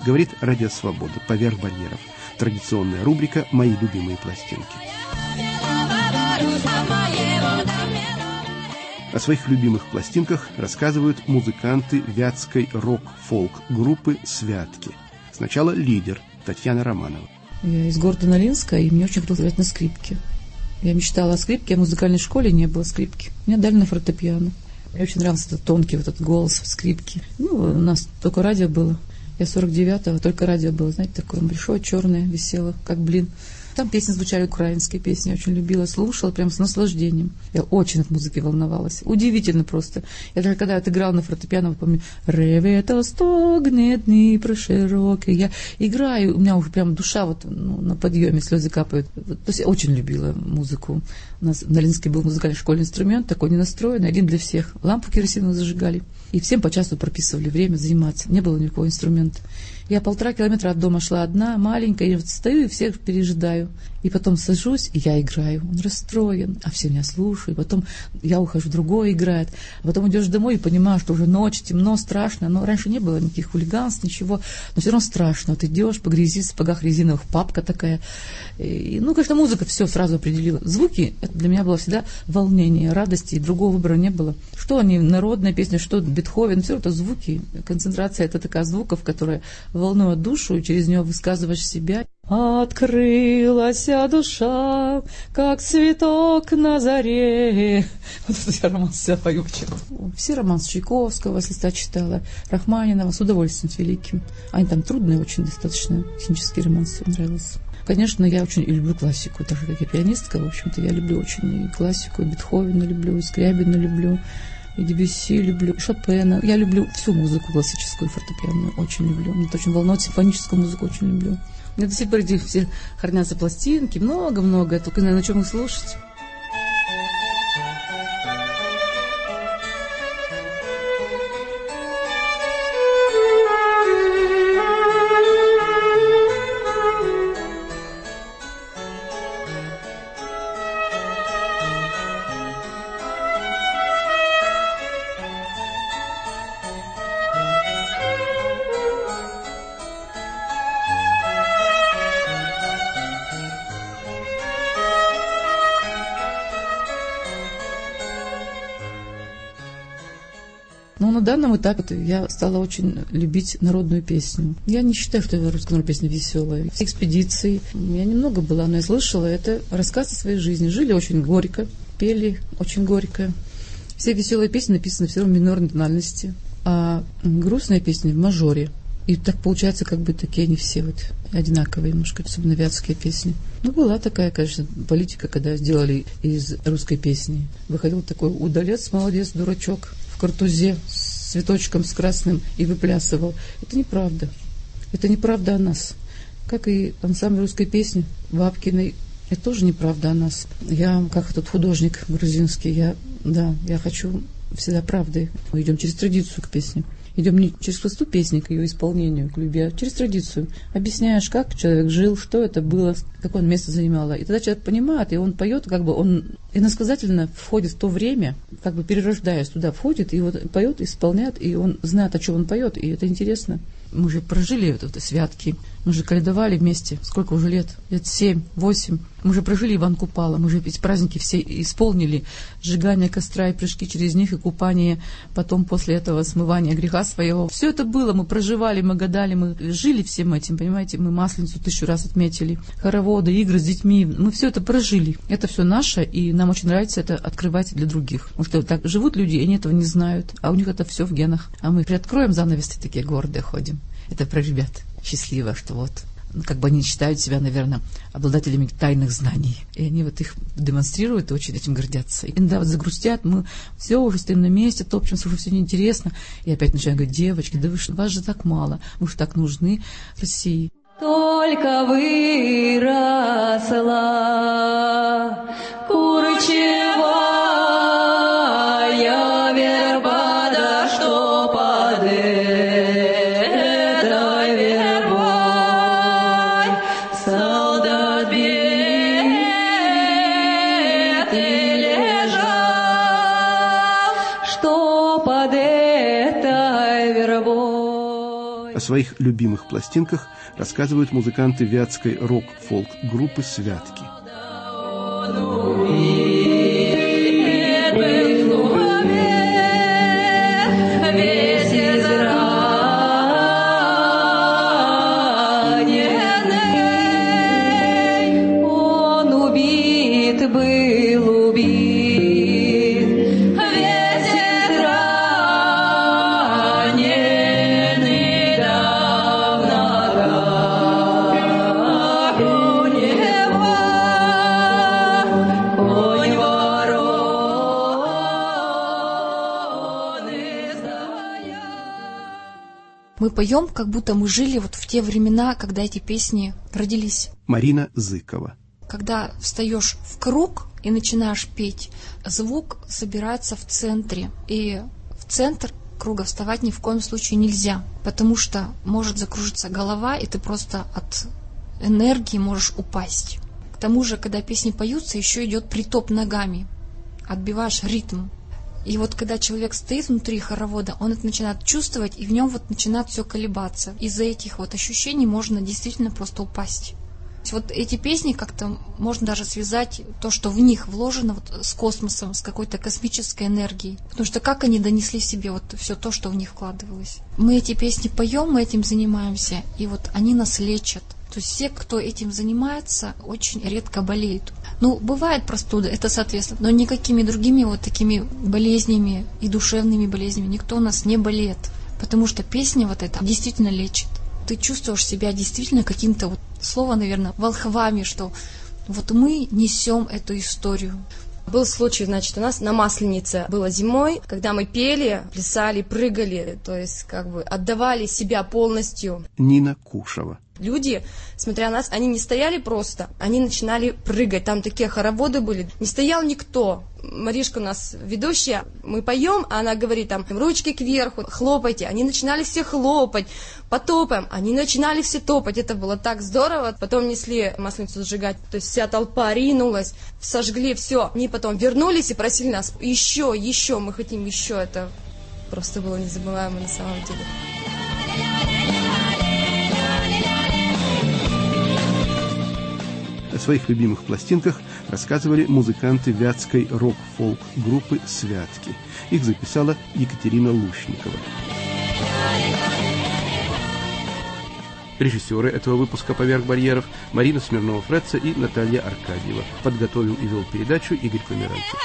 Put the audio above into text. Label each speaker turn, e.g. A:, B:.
A: Говорит Радио Свобода, поверх барьеров. Традиционная рубрика «Мои любимые пластинки». О своих любимых пластинках рассказывают музыканты вятской рок-фолк-группы «Святки». Сначала лидер Татьяна Романова.
B: Я из города Нолинска, и мне очень хотелось играть на скрипке. Я мечтала о скрипке, а в музыкальной школе не было скрипки. Меня дали на фортепиано. Мне очень нравился этот тонкий вот этот голос в скрипке. У нас только радио было. Я 49-го, только радио было, знаете, такое большое, черное, висело, как блин. Там песни звучали, украинские песни, я очень любила, слушала прям с наслаждением. Я очень от музыки волновалась. Удивительно просто. Я даже когда отыграла на фортепиано, помню, «Ревето стогнет Днепр широкий». Я играю, у меня уже прям душа вот на подъеме, слезы капают. То есть я очень любила музыку. У нас в Нолинске был музыкальный школьный инструмент, такой ненастроенный, один для всех. Лампу керосиновую зажигали. И всем по часу прописывали время заниматься. Не было никакого инструмента. Я 1,5 километра от дома шла одна, маленькая, и вот стою и всех пережидаю. И потом сажусь, и я играю. Он расстроен, а все меня слушают. Потом я ухожу, другой играет. А потом идешь домой и понимаешь, что уже ночь, темно, страшно. Но раньше не было никаких хулиганств, ничего. Но все равно страшно. Вот идешь по грязи, в сапогах резиновых, папка такая. И, конечно, музыка все сразу определила. Звуки, это для меня было всегда волнение, радости, и другого выбора не было. Что они, народная песня, что Бетховен, все это звуки. Концентрация — это такая звуков, которая волнует душу, и через нее высказываешь себя. Открылась душа, как цветок на заре. Вот это я романс себя пою почему-то. Все романсы Чайковского с листа читала, Рахманинова, с удовольствием, с великим. Они там трудные очень достаточно, технический романс, мне нравился. Конечно, я очень люблю классику, так же, как и пианистка, в общем-то, я люблю очень и классику, и Бетховена люблю, и Скрябина люблю, и Дебюсси люблю, и Шопена. Я люблю всю музыку классическую, фортепианную, очень люблю. Меня это очень волнует, симфоническую музыку очень люблю. Мне до сих пор эти все хранятся пластинки, много-много, я только не знаю, на чем их слушать. Но на данном этапе я стала очень любить народную песню. Я не считаю, что русская народная песня веселая. В экспедиции я немного была, но я слышала, это рассказ о своей жизни. Жили очень горько, пели очень горько. Все веселые песни написаны все равно в минорной тональности, а грустные песни в мажоре. И так получается, как бы такие они все вот одинаковые немножко, особенно вятские песни. Была такая, конечно, политика, когда сделали из русской песни. Выходил такой удалец, молодец, дурачок, в картузе с цветочком, с красным, и выплясывал. Это неправда. Это неправда о нас. Как и ансамбль русской песни Бабкиной, это тоже неправда о нас. Я, как этот художник грузинский, я хочу всегда правды. Мы идем через традицию к песне. Идем не через простую песню к ее исполнению, к любви, а через традицию. Объясняешь, как человек жил, что это было, какое он место занимало. И тогда человек понимает, и он поет, как бы он иносказательно входит в то время, как бы перерождаясь туда, входит, и вот поет, исполняет, и он знает, о чем он поет, и это интересно. Мы же прожили это святки, мы же каледовали вместе, сколько уже лет? Лет 7, 8. Мы же прожили Иван Купала, мы же эти праздники все исполнили. Сжигание костра и прыжки через них, и купание, потом после этого смывание греха своего. Все это было, мы проживали, мы гадали, мы жили всем этим, понимаете? Мы Масленицу 1000 раз отметили, хороводы, игры с детьми, мы все это прожили. Это все наше, и нам очень нравится это открывать для других. Потому что так живут люди, и они этого не знают, а у них это все в генах. А мы приоткроем занавесы, такие гордые ходим. Это про ребят. Счастливо, что вот, как бы они считают себя, наверное, обладателями тайных знаний. И они вот их демонстрируют и очень этим гордятся. И иногда вот загрустят, мы все уже стоим на месте, топчемся, уже все неинтересно. И опять начинаем говорить: девочки, да вы что, вас же так мало, вы же так нужны России.
C: Только выросла курчевая верба, да что под этой вербой солдат битый лежал, что под этой вербой.
A: О своих любимых пластинках рассказывают музыканты вятской рок-фолк-группы «Святки».
D: Мы поем, как будто мы жили вот в те времена, когда эти песни родились.
A: Марина Зыкова.
D: Когда встаешь в круг и начинаешь петь, звук собирается в центре. И в центр круга вставать ни в коем случае нельзя, потому что может закружиться голова, и ты просто от энергии можешь упасть. К тому же, когда песни поются, еще идет притоп ногами, отбиваешь ритм. И вот когда человек стоит внутри хоровода, он это начинает чувствовать, и в нем вот начинает все колебаться. Из-за этих вот ощущений можно действительно просто упасть. Вот эти песни как-то можно даже связать то, что в них вложено вот с космосом, с какой-то космической энергией. Потому что как они донесли себе вот все то, что в них вкладывалось. Мы эти песни поем, мы этим занимаемся, и вот они нас лечат. То есть все, кто этим занимается, очень редко болеют. Ну, бывает простуда, это соответственно, но никакими другими вот такими болезнями и душевными болезнями никто у нас не болеет. Потому что песня вот эта действительно лечит. Ты чувствуешь себя действительно каким-то, вот слово, наверное, волхвами, что вот мы несем эту историю.
E: Был случай, значит, у нас на Масленице было зимой, когда мы пели, плясали, прыгали, то есть как бы отдавали себя полностью.
A: Нина Кушева.
E: Люди, смотря на нас, они не стояли просто, они начинали прыгать. Там такие хороводы были. Не стоял никто. Маришка у нас ведущая, мы поем, а она говорит там, ручки кверху, хлопайте. Они начинали все хлопать, потопаем. Они начинали все топать. Это было так здорово. Потом несли Масленицу сжигать. То есть вся толпа ринулась, сожгли все. Они потом вернулись и просили нас еще, мы хотим еще. Это просто было незабываемо на самом деле.
A: О своих любимых пластинках рассказывали музыканты вятской рок-фолк-группы «Святки». Их записала Екатерина Лущникова. Режиссеры этого выпуска «Поверх барьеров» Марина Смирнова-Фретца и Наталья Аркадьева. Подготовил и вел передачу Игорь Померанцев.